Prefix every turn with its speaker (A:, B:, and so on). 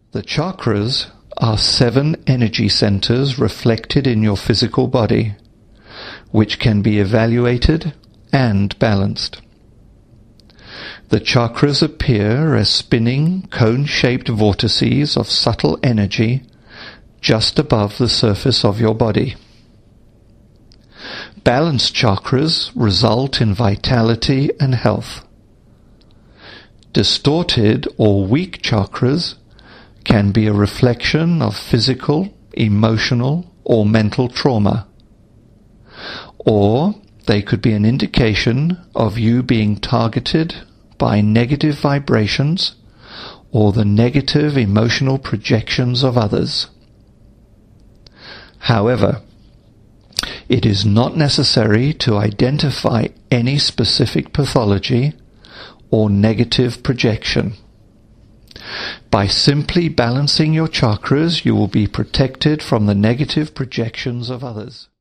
A: The chakras are 7 energy centers reflected in your physical body, which can be evaluated and balanced. The chakras appear as spinning, cone-shaped vortices of subtle energy just above the surface of your body. Balanced chakras result in vitality and health. Distorted or weak chakras can be a reflection of physical, emotional, or mental trauma. Or they could be an indication of you being targeted by negative vibrations or the negative emotional projections of others. However, it is not necessary to identify any specific pathology or negative projection. By simply balancing your chakras, you will be protected from the negative projections of others.